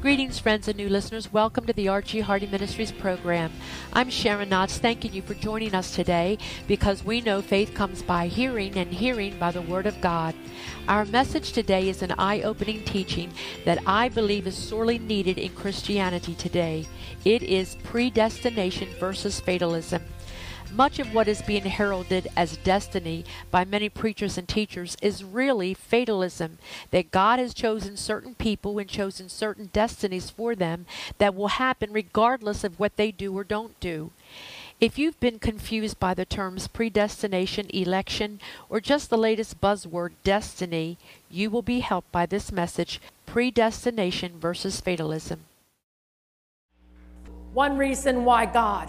Greetings, friends and new listeners. Welcome to the Archie Hardy Ministries program. I'm Sharon Knotts, thanking you for joining us today because we know faith comes by hearing and hearing by the Word of God. Our message today is an eye-opening teaching that I believe is sorely needed in Christianity today. It is predestination versus fatalism. Much of what is being heralded as destiny by many preachers and teachers is really fatalism, that God has chosen certain people and chosen certain destinies for them that will happen regardless of what they do or don't do. If you've been confused by the terms predestination, election, or just the latest buzzword, destiny, you will be helped by this message, predestination versus fatalism. One reason why God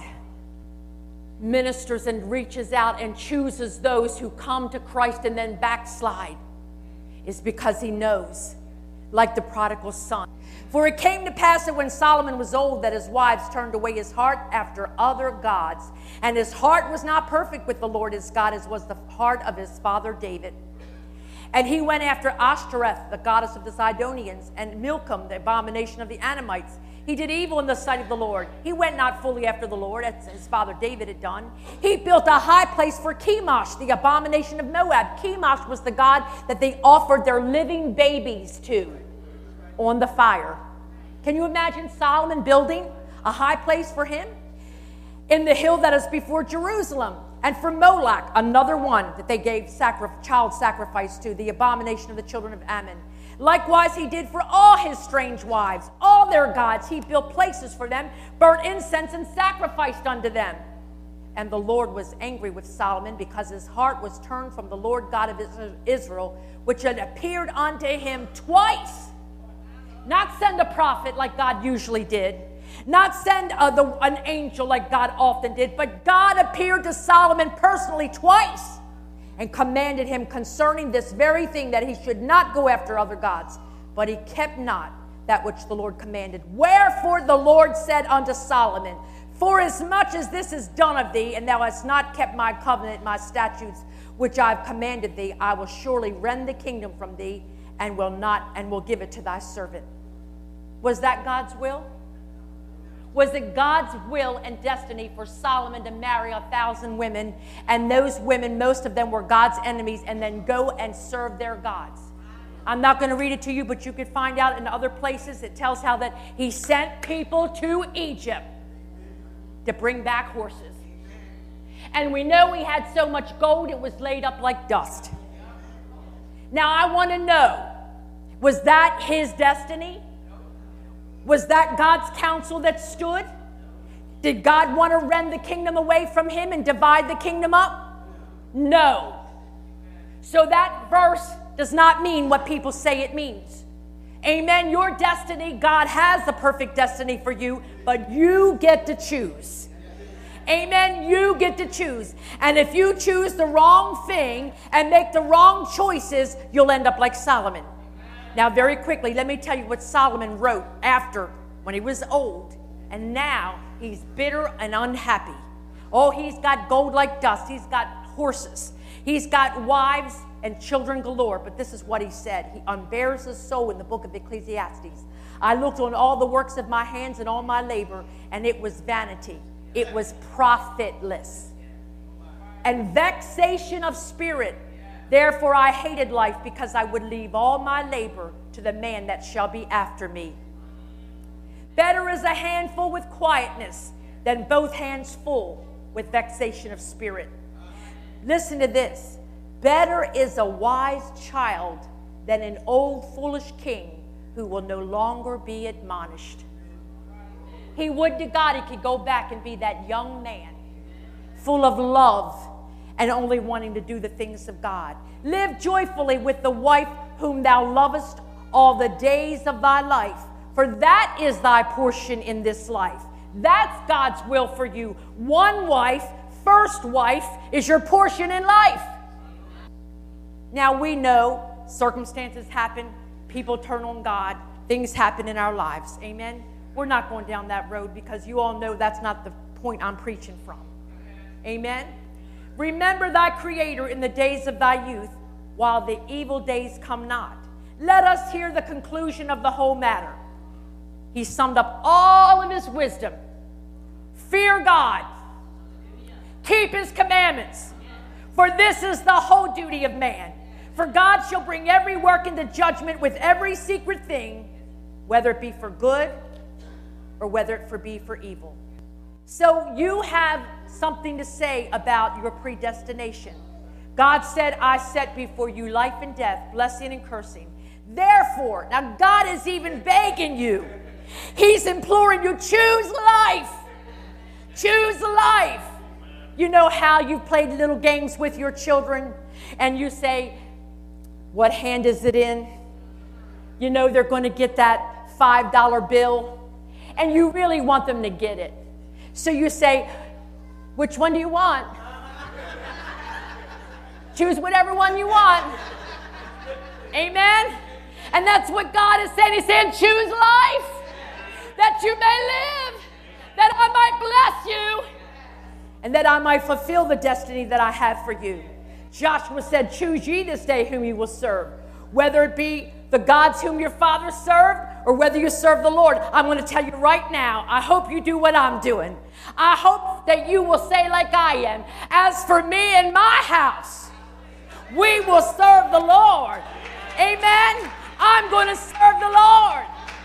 ministers and reaches out and chooses those who come to Christ and then backslide is because he knows, like the prodigal son. For it came to pass that when Solomon was old, that his wives turned away his heart after other gods, and his heart was not perfect with the Lord his God, as was the heart of his father David. And he went after Ashtoreth, the goddess of the Zidonians, and Milcom, the abomination of the Ammonites. He did evil in the sight of the Lord. He went not fully after the Lord, as his father David had done. He built a high place for Chemosh, the abomination of Moab. Chemosh was the god that they offered their living babies to on the fire. Can you imagine Solomon building a high place for him? In the hill that is before Jerusalem. And for Moloch, another one that they gave child sacrifice to, the abomination of the children of Ammon. Likewise, he did for all his strange wives, all their gods. He built places for them, burnt incense, and sacrificed unto them. And the Lord was angry with Solomon because his heart was turned from the Lord God of Israel, which had appeared unto him twice. Not send a prophet like God usually did. Not send an angel like God often did. But God appeared to Solomon personally twice, and commanded him concerning this very thing, that he should not go after other gods. But he kept not that which the Lord commanded. Wherefore the Lord said unto Solomon, forasmuch as this is done of thee, and thou hast not kept my covenant, my statutes, which I have commanded thee, I will surely rend the kingdom from thee, and will give it to thy servant. Was that God's will? Was it God's will and destiny for Solomon to marry 1,000 women, and those women, most of them were God's enemies, and then go and serve their gods? I'm not going to read it to you, but you could find out in other places. It tells how that he sent people to Egypt to bring back horses. And we know he had so much gold, it was laid up like dust. Now I want to know, was that his destiny? Was that God's counsel that stood? Did God want to rend the kingdom away from him and divide the kingdom up? No. So that verse does not mean what people say it means. Amen. Your destiny, God has the perfect destiny for you, but you get to choose. Amen. You get to choose. And if you choose the wrong thing and make the wrong choices, you'll end up like Solomon. Now, very quickly, let me tell you what Solomon wrote after, when he was old, and now he's bitter and unhappy. Oh, he's got gold like dust. He's got horses. He's got wives and children galore. But this is what he said. He unbears his soul in the book of Ecclesiastes. I looked on all the works of my hands and all my labor, and it was vanity. It was profitless. And vexation of spirit. Therefore I hated life, because I would leave all my labor to the man that shall be after me. Better is a handful with quietness than both hands full with vexation of spirit. Listen to this. Better is a wise child than an old foolish king who will no longer be admonished. He would to God he could go back and be that young man, full of love, and only wanting to do the things of God. Live joyfully with the wife whom thou lovest all the days of thy life, for that is thy portion in this life. That's God's will for you. One wife, first wife, is your portion in life. Now we know circumstances happen, people turn on God, things happen in our lives. Amen? We're not going down that road, because you all know that's not the point I'm preaching from. Amen? Remember thy Creator in the days of thy youth, while the evil days come not. Let us hear the conclusion of the whole matter. he summed up all of his wisdom. Fear God. Keep his commandments. For this is the whole duty of man. For God shall bring every work into judgment with every secret thing, whether it be for good or whether it be for evil. So you have something to say about your predestination. God said, I set before you life and death, blessing and cursing. Therefore, now God is even begging you. He's imploring you, choose life. Choose life. You know how you've played little games with your children and you say, what hand is it in? You know they're going to get that $5 bill and you really want them to get it. So you say, which one do you want? Choose whatever one you want. Amen? And that's what God is saying. He's saying, choose life that you may live, that I might bless you, and that I might fulfill the destiny that I have for you. Joshua said, choose ye this day whom you will serve, whether it be the gods whom your father served or whether you serve the Lord. I'm going to tell you right now, I hope you do what I'm doing. I hope that you will say like I am, as for me and my house, we will serve the Lord. Amen? I'm going to serve the Lord.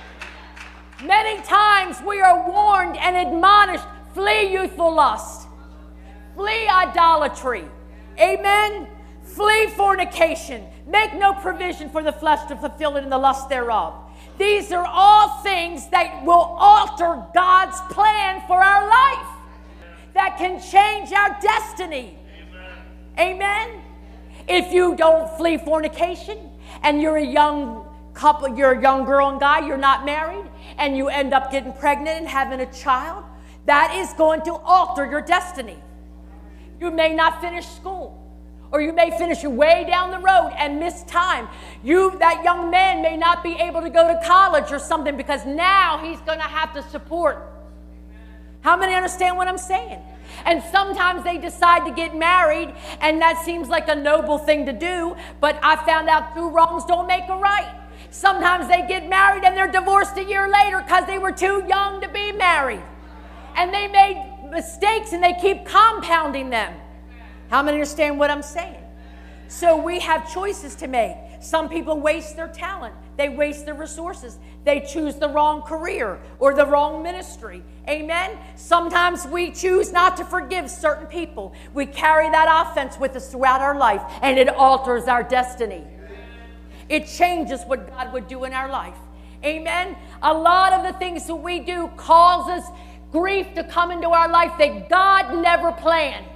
Many times we are warned and admonished, flee youthful lust. Flee idolatry. Amen? Flee fornication. Make no provision for the flesh to fulfill it in the lust thereof. These are all things that will alter God's plan for our life, that can change our destiny. Amen? If you don't flee fornication and you're a young couple, you're a young girl and guy, you're not married, and you end up getting pregnant and having a child, that is going to alter your destiny. You may not finish school, or you may finish way down the road and miss time. That young man may not be able to go to college or something because now he's going to have to support. How many understand what I'm saying? And sometimes they decide to get married, and that seems like a noble thing to do, but I found out two wrongs don't make a right. Sometimes they get married and they're divorced a year later because they were too young to be married. And they made mistakes and they keep compounding them. How many understand what I'm saying? So we have choices to make. Some people waste their talent. They waste their resources. They choose the wrong career or the wrong ministry. Amen? Sometimes we choose not to forgive certain people. We carry that offense with us throughout our life, and it alters our destiny. It changes what God would do in our life. Amen? A lot of the things that we do causes grief to come into our life that God never planned.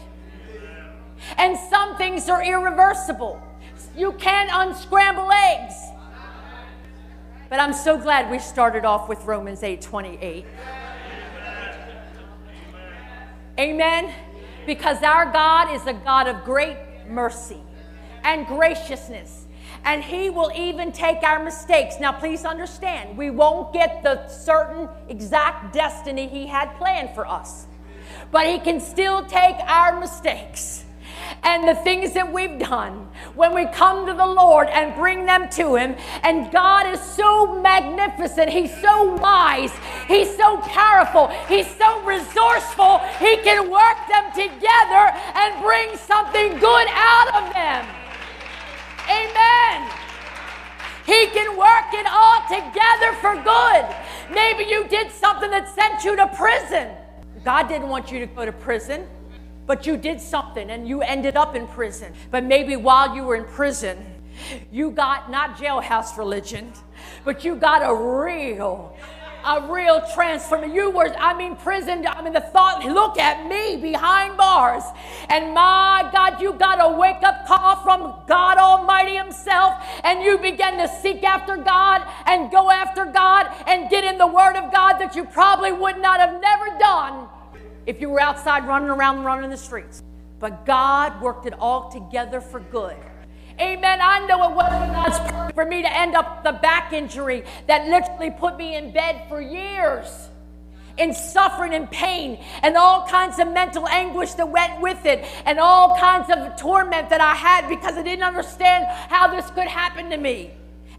And some things are irreversible. You can't unscramble eggs. But I'm so glad we started off with Romans 8:28. Amen? Because our God is a God of great mercy and graciousness. And he will even take our mistakes. Now, please understand, we won't get the certain exact destiny he had planned for us. But he can still take our mistakes and the things that we've done when we come to the Lord and bring them to him. And God is so magnificent. He's so wise. He's so powerful. He's so resourceful. He can work them together and bring something good out of them. Amen. He can work it all together for good. Maybe you did something that sent you to prison. God didn't want you to go to prison, but you did something and you ended up in prison. But maybe while you were in prison, you got not jailhouse religion, but you got a real transformation. You were, prison. The thought, look at me behind bars. And my God, you got a wake-up call from God Almighty himself, and you began to seek after God and go after God and get in the Word of God that you probably would not have never done if you were outside running the streets. But God worked it all together for good. Amen. I know it wasn't God's purpose for me to end up the back injury that literally put me in bed for years in suffering and pain and all kinds of mental anguish that went with it and all kinds of torment that I had because I didn't understand how this could happen to me.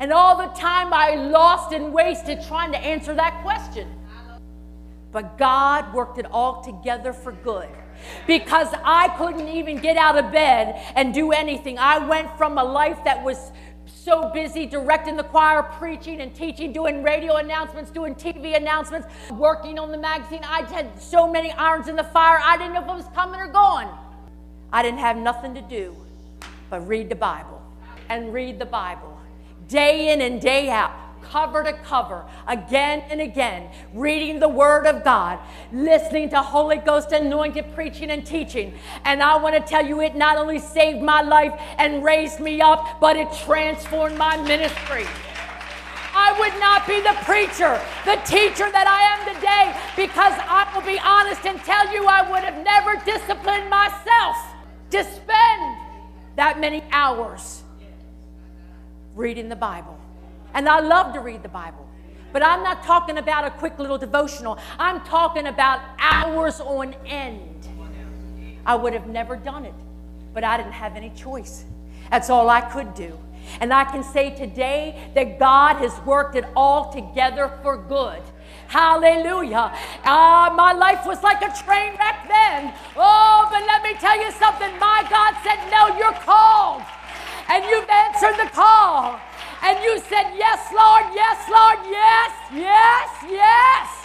And all the time I lost and wasted trying to answer that question. But God worked it all together for good. Because I couldn't even get out of bed and do anything. I went from a life that was so busy directing the choir, preaching and teaching, doing radio announcements, doing TV announcements, working on the magazine. I had so many irons in the fire, I didn't know if it was coming or going. I didn't have nothing to do but read the Bible and read the Bible day in and day out, cover to cover, again and again, reading the Word of God, listening to Holy Ghost anointed preaching and teaching. And I want to tell you, it not only saved my life and raised me up, but it transformed my ministry. I would not be the preacher, the teacher that I am today, because I will be honest and tell you I would have never disciplined myself to spend that many hours reading the Bible. And I love to read the Bible. But I'm not talking about a quick little devotional. I'm talking about hours on end. I would have never done it, but I didn't have any choice. That's all I could do. And I can say today that God has worked it all together for good. Hallelujah. My life was like a train wreck then. Oh, but let me tell you something. My God said, no, you're called. And you've answered the call. And you said, yes, Lord, yes, Lord, yes, yes, yes.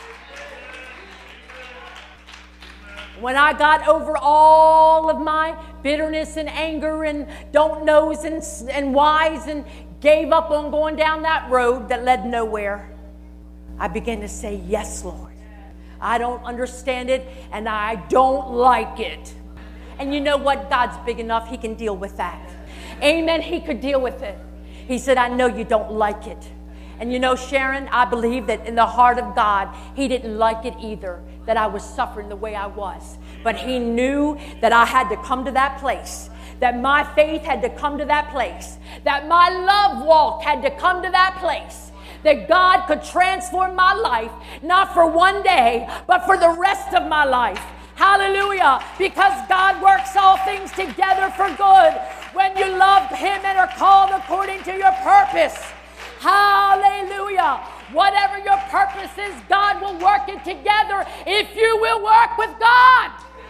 When I got over all of my bitterness and anger and don't knows and whys and gave up on going down that road that led nowhere, I began to say, yes, Lord. I don't understand it and I don't like it. And you know what? God's big enough. He can deal with that. Amen. He could deal with it. He said, I know you don't like it. And you know, Sharon, I believe that in the heart of God, He didn't like it either, that I was suffering the way I was. But He knew that I had to come to that place, that my faith had to come to that place, that my love walk had to come to that place, that God could transform my life, not for one day, but for the rest of my life. Hallelujah. Because God works all things together for good when you love Him and are called according to your purpose. Hallelujah. Whatever your purpose is, God will work it together if you will work with God.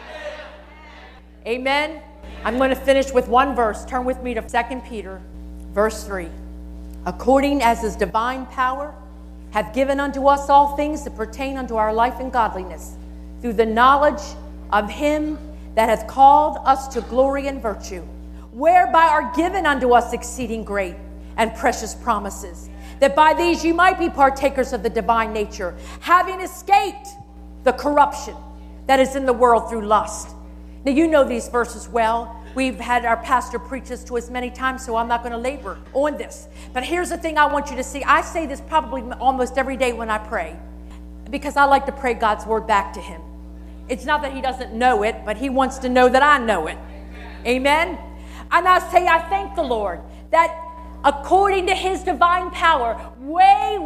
Amen. I'm going to finish with one verse. Turn with me to 2 Peter, verse 3. According as His divine power hath given unto us all things that pertain unto our life and godliness, through the knowledge of Him that hath called us to glory and virtue, whereby are given unto us exceeding great and precious promises, that by these you might be partakers of the divine nature, having escaped the corruption that is in the world through lust. Now you know these verses well. We've had our pastor preach this to us many times, so I'm not going to labor on this. But here's the thing I want you to see. I say this probably almost every day when I pray, because I like to pray God's word back to Him. It's not that He doesn't know it, but He wants to know that I know it. Amen? And I say, I thank the Lord that according to His divine power, way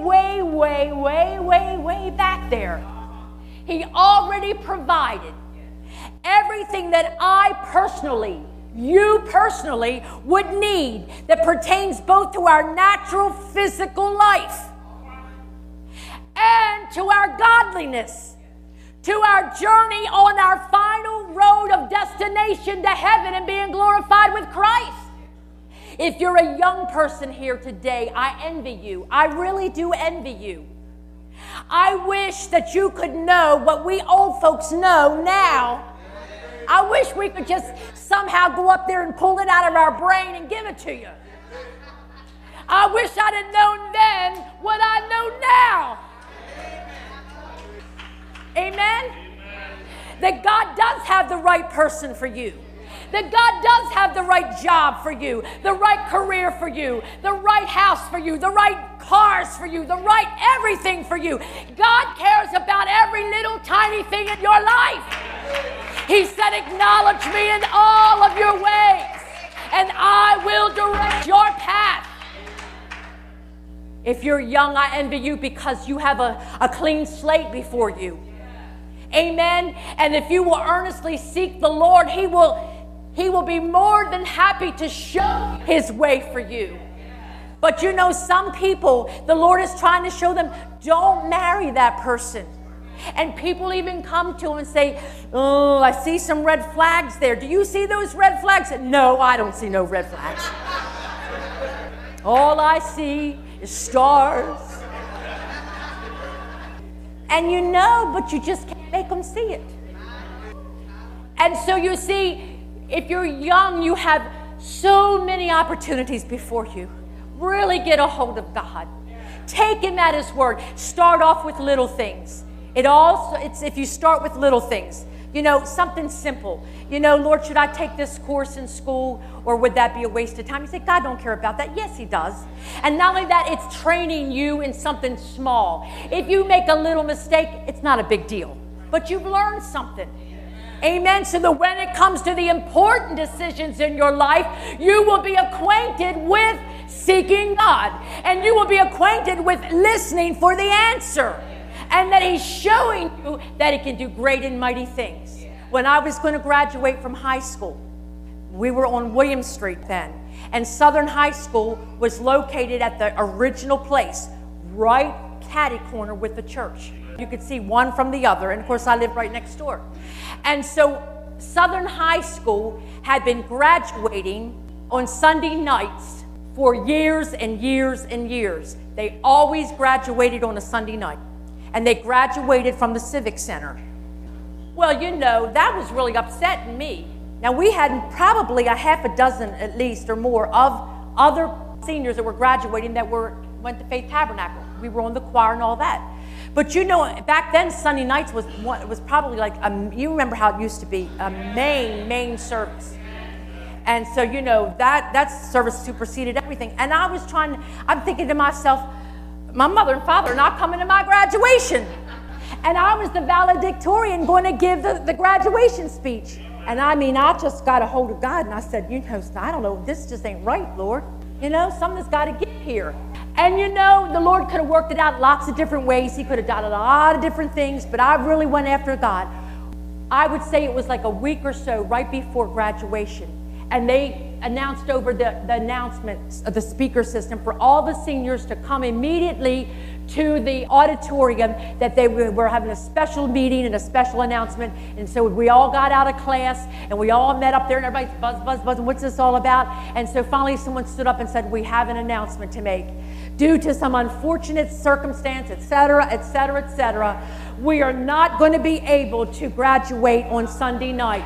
back there, He already provided everything that I personally, you personally, would need that pertains both to our natural physical life and to our godliness, to our journey on our final road of destination to heaven and being glorified with Christ. If you're a young person here today, I envy you. I really do envy you. I wish that you could know what we old folks know now. I wish we could just somehow go up there and pull it out of our brain and give it to you. I wish I'd have known then what I know now. Amen? That God does have the right person for you. That God does have the right job for you, the right career for you, the right house for you, the right cars for you, the right everything for you. God cares about every little tiny thing in your life. He said, acknowledge me in all of your ways, and I will direct your path. If you're young, I envy you because you have a clean slate before you. Amen. And if you will earnestly seek the Lord, He will be more than happy to show His way for you. But you know, some people, the Lord is trying to show them, don't marry that person. And people even come to him and say, oh, I see some red flags there. Do you see those red flags? No, I don't see no red flags. All I see is stars. And you know, but you just can't make them see it. And so you see, if you're young, you have so many opportunities before you. Really get a hold of God. Take him at his word. Start off with little things. It's if you start with little things, you know, something simple. You know, Lord, should I take this course in school, or would that be a waste of time? You say, God don't care about that. Yes, he does. And not only that, it's training you in something small. If you make a little mistake, it's not a big deal, but you've learned something. Amen. So that when it comes to the important decisions in your life, you will be acquainted with seeking God, and you will be acquainted with listening for the answer. And that he's showing you that he can do great and mighty things. When I was going to graduate from high school, we were on William Street then. And Southern High School was located at the original place, right catty corner with the church. You could see one from the other. And of course, I lived right next door. And so Southern High School had been graduating on Sunday nights for years and years and years. They always graduated on a Sunday night. And they graduated from the Civic Center. Well, you know, that was really upsetting me. Now, we had probably a half a dozen at least or more of other seniors that were graduating that went to Faith Tabernacle. We were on the choir and all that. But you know, back then, Sunday nights was probably like, you remember how it used to be, a main service. And so, you know, that service superseded everything. And I'm thinking to myself, my mother and father are not coming to my graduation. And I was the valedictorian going to give the graduation speech. And I mean, I just got a hold of God and I said, you know, I don't know, this just ain't right, Lord. You know, something's got to get here. And you know, the Lord could have worked it out lots of different ways. He could have done a lot of different things, but I really went after God. I would say it was like a week or so right before graduation. And they announced over the announcements of the speaker system for all the seniors to come immediately to the auditorium, that they were having a special meeting and a special announcement. And so we all got out of class and we all met up there and everybody's buzzing, what's this all about? And so finally someone stood up and said, we have an announcement to make. Due to some unfortunate circumstance, etc., we are not going to be able to graduate on Sunday night.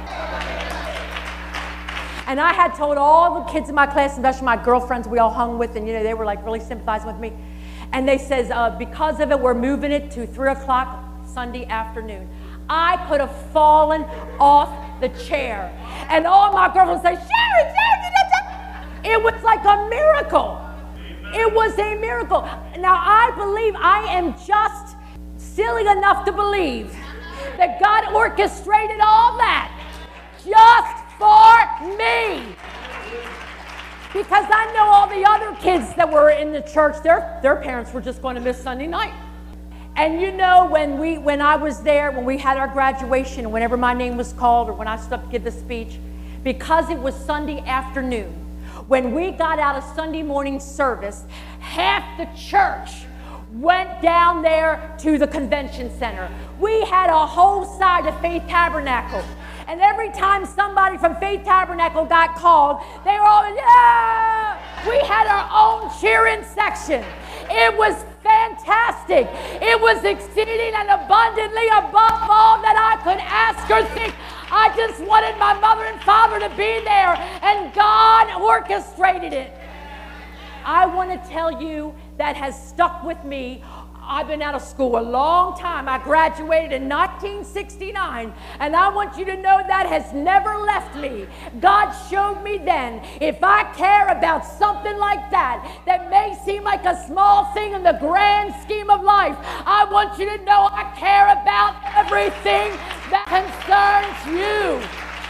And I had told all the kids in my class, especially my girlfriends we all hung with, and you know, they were like really sympathizing with me. And they says, because of it, we're moving it to 3 o'clock Sunday afternoon. I could have fallen off the chair. And all my girlfriends say, Sharon. It was like a miracle. It was a miracle. Now I believe I am just silly enough to believe that God orchestrated all that just for me. Because I know all the other kids that were in the church, their parents were just going to miss Sunday night. And you know, when I was there, when we had our graduation, whenever my name was called or when I stood up to give the speech, because it was Sunday afternoon, when we got out of Sunday morning service, half the church went down there to the convention center. We had a whole side of Faith Tabernacle. And every time somebody from Faith Tabernacle got called, they were all, yeah! We had our own cheering section. It was fantastic. It was exceeding and abundantly above all that I could ask or think. I just wanted my mother and father to be there, and God orchestrated it. I want to tell you that has stuck with me. I've been out of school a long time. I graduated in 1969, and I want you to know that has never left me. God showed me then, if I care about something like that, that may seem like a small thing in the grand scheme of life, I want you to know I care about everything that concerns you.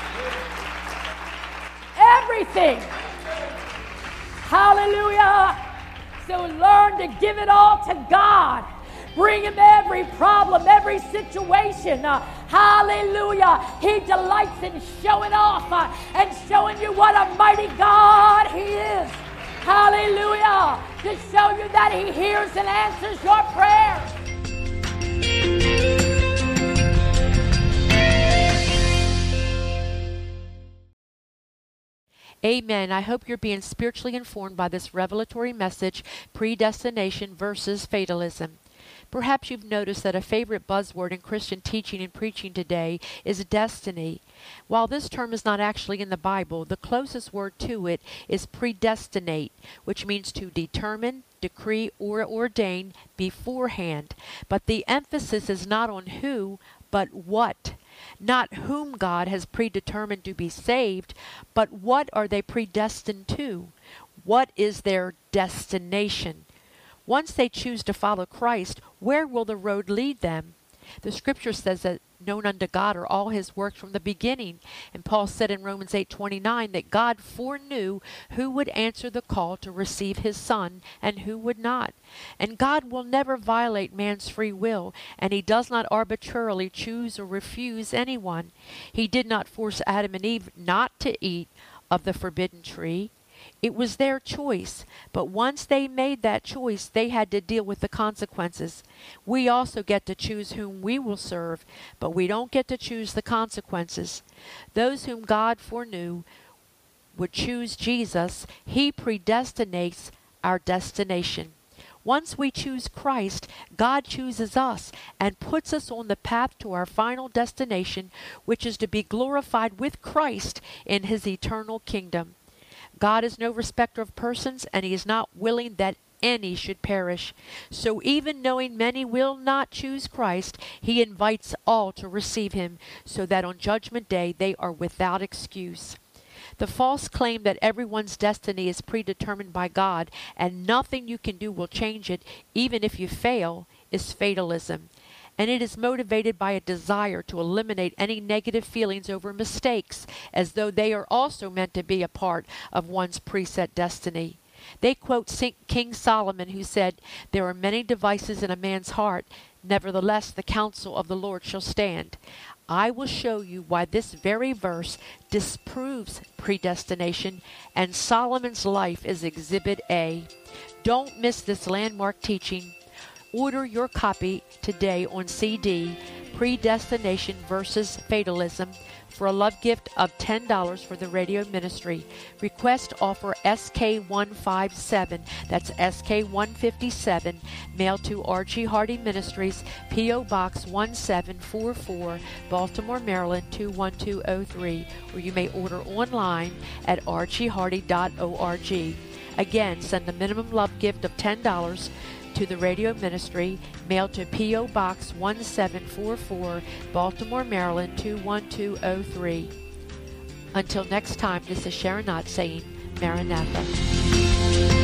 Everything. Hallelujah. So learn to give it all to God. Bring him every problem, every situation. Hallelujah. He delights in showing off and showing you what a mighty God he is. Hallelujah. to show you that He hears and answers your prayers. Amen. I hope you're being spiritually informed by this revelatory message, predestination versus fatalism. Perhaps you've noticed that a favorite buzzword in Christian teaching and preaching today is destiny. While this term is not actually in the Bible, the closest word to it is predestinate, which means to determine, decree, or ordain beforehand. But the emphasis is not on who, but what. Not whom God has predetermined to be saved, but what are they predestined to? What is their destination? Once they choose to follow Christ, where will the road lead them? The scripture says that known unto God are all His works from the beginning. And Paul said in Romans 8:29 that God foreknew who would answer the call to receive His Son and who would not. And God will never violate man's free will, and He does not arbitrarily choose or refuse anyone. He did not force Adam and Eve not to eat of the forbidden tree. It was their choice, but once they made that choice, they had to deal with the consequences. We also get to choose whom we will serve, but we don't get to choose the consequences. Those whom God foreknew would choose Jesus. He predestinates our destination. Once we choose Christ, God chooses us and puts us on the path to our final destination, which is to be glorified with Christ in His eternal kingdom. God is no respecter of persons, and He is not willing that any should perish. So even knowing many will not choose Christ, He invites all to receive Him, so that on Judgment Day they are without excuse. The false claim that everyone's destiny is predetermined by God and nothing you can do will change it, even if you fail, is fatalism. And it is motivated by a desire to eliminate any negative feelings over mistakes, as though they are also meant to be a part of one's preset destiny. They quote King Solomon, who said, "There are many devices in a man's heart, nevertheless the counsel of the Lord shall stand." I will show you why this very verse disproves predestination, and Solomon's life is Exhibit A. Don't miss this landmark teaching. Order your copy today on CD, Predestination versus Fatalism, for a love gift of $10 for the radio ministry. Request offer SK157, that's SK157, mailed to R.G. Hardy Ministries, P.O. Box 1744, Baltimore, Maryland 21203, or you may order online at rghardy.org. Again, send a minimum love gift of $10 to the radio ministry, mailed to P.O. Box 1744, Baltimore, Maryland 21203. Until next time, this is Sharon Knott saying, Maranatha.